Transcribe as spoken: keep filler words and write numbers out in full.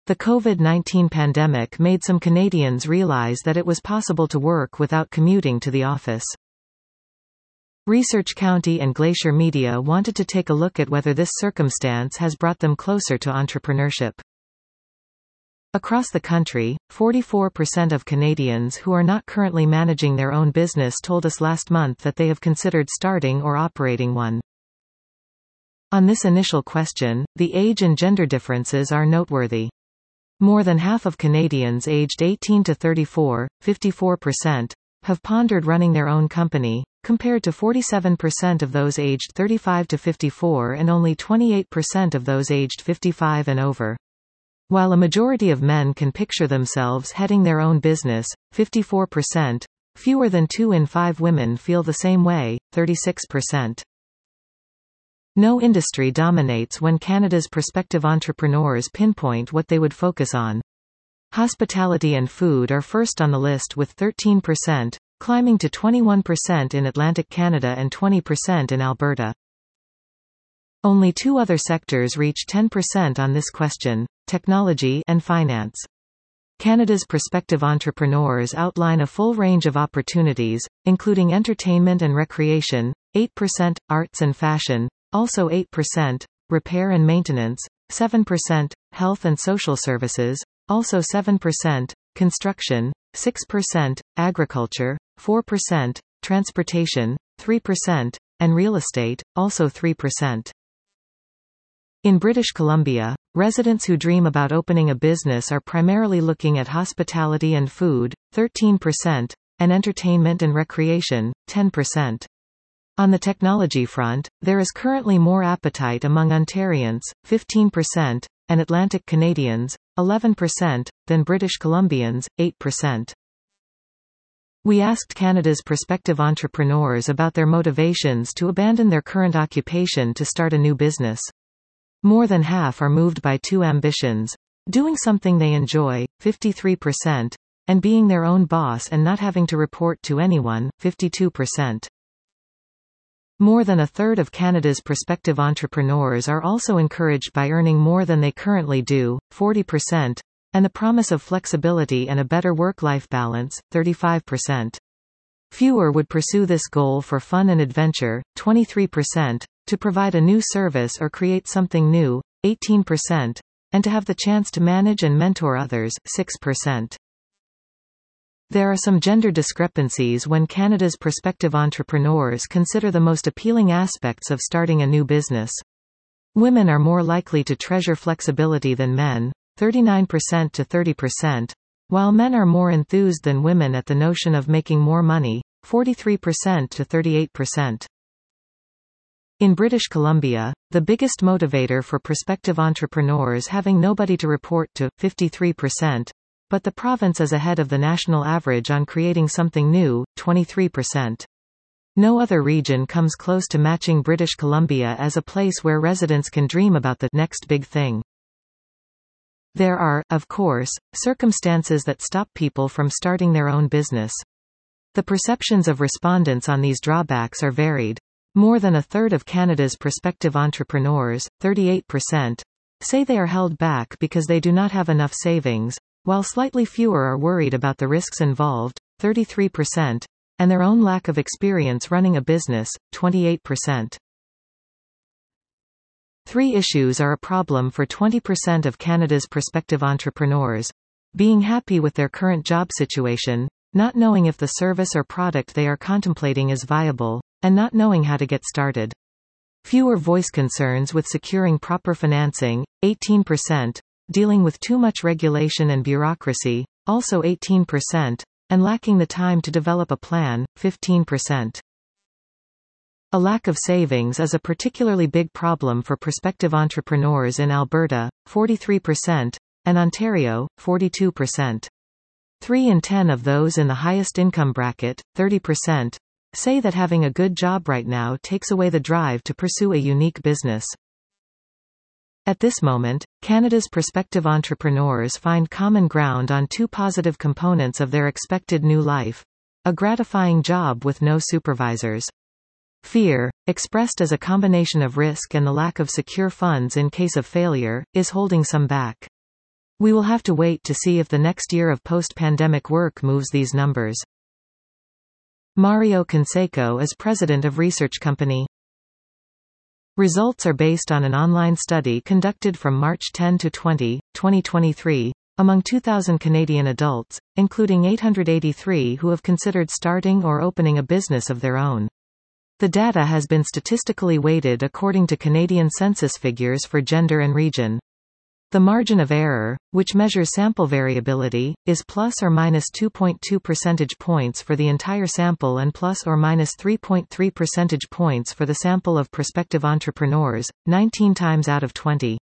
The COVID nineteen pandemic made some Canadians realize that it was possible to work without commuting to the office. Research County and Glacier Media wanted to take a look at whether this circumstance has brought them closer to entrepreneurship. Across the country, forty-four percent of Canadians who are not currently managing their own business told us last month that they have considered starting or operating one. On this initial question, the age and gender differences are noteworthy. More than half of Canadians aged eighteen to thirty-four, fifty-four percent, have pondered running their own company, compared to forty-seven percent of those aged thirty-five to fifty-four and only twenty-eight percent of those aged fifty-five and over. While a majority of men can picture themselves heading their own business, fifty-four percent, fewer than two in five women feel the same way, thirty-six percent. No industry dominates when Canada's prospective entrepreneurs pinpoint what they would focus on. Hospitality and food are first on the list with thirteen percent, climbing to twenty-one percent in Atlantic Canada and twenty percent in Alberta. Only two other sectors reach ten percent on this question: technology and finance. Canada's prospective entrepreneurs outline a full range of opportunities, including entertainment and recreation, eight percent, arts and fashion, also eight percent, repair and maintenance, seven percent, health and social services, also seven percent, construction, six percent, agriculture, four percent, transportation, three percent, and real estate, also three percent. In British Columbia, residents who dream about opening a business are primarily looking at hospitality and food, thirteen percent, and entertainment and recreation, ten percent. On the technology front, there is currently more appetite among Ontarians, fifteen percent, and Atlantic Canadians, eleven percent, than British Columbians, eight percent. We asked Canada's prospective entrepreneurs about their motivations to abandon their current occupation to start a new business. More than half are moved by two ambitions: doing something they enjoy, fifty-three percent, and being their own boss and not having to report to anyone, fifty-two percent. More than a third of Canada's prospective entrepreneurs are also encouraged by earning more than they currently do, forty percent, and the promise of flexibility and a better work-life balance, thirty-five percent. Fewer would pursue this goal for fun and adventure, twenty-three percent, to provide a new service or create something new, eighteen percent, and to have the chance to manage and mentor others, six percent. There are some gender discrepancies when Canada's prospective entrepreneurs consider the most appealing aspects of starting a new business. Women are more likely to treasure flexibility than men, thirty-nine percent to thirty percent, while men are more enthused than women at the notion of making more money, forty-three percent to thirty-eight percent. In British Columbia, the biggest motivator for prospective entrepreneurs having nobody to report to, fifty-three percent, but the province is ahead of the national average on creating something new, twenty-three percent. No other region comes close to matching British Columbia as a place where residents can dream about the next big thing. There are, of course, circumstances that stop people from starting their own business. The perceptions of respondents on these drawbacks are varied. More than a third of Canada's prospective entrepreneurs, thirty-eight percent, say they are held back because they do not have enough savings, while slightly fewer are worried about the risks involved, thirty-three percent, and their own lack of experience running a business, twenty-eight percent. Three issues are a problem for twenty percent of Canada's prospective entrepreneurs: being happy with their current job situation, not knowing if the service or product they are contemplating is viable, and not knowing how to get started. Fewer voice concerns with securing proper financing, eighteen percent, dealing with too much regulation and bureaucracy, also eighteen percent, and lacking the time to develop a plan, fifteen percent. A lack of savings is a particularly big problem for prospective entrepreneurs in Alberta, forty-three percent, and Ontario, forty-two percent. Three in ten of those in the highest income bracket, thirty percent, say that having a good job right now takes away the drive to pursue a unique business. At this moment, Canada's prospective entrepreneurs find common ground on two positive components of their expected new life: a gratifying job with no supervisors. Fear, expressed as a combination of risk and the lack of secure funds in case of failure, is holding some back. We will have to wait to see if the next year of post-pandemic work moves these numbers. Mario Canseco is president of research company. Results are based on an online study conducted from March tenth to twentieth, twenty twenty-three, among two thousand Canadian adults, including eight hundred eighty-three who have considered starting or opening a business of their own. The data has been statistically weighted according to Canadian census figures for gender and region. The margin of error, which measures sample variability, is plus or minus two point two percentage points for the entire sample and plus or minus three point three percentage points for the sample of prospective entrepreneurs, nineteen times out of twenty.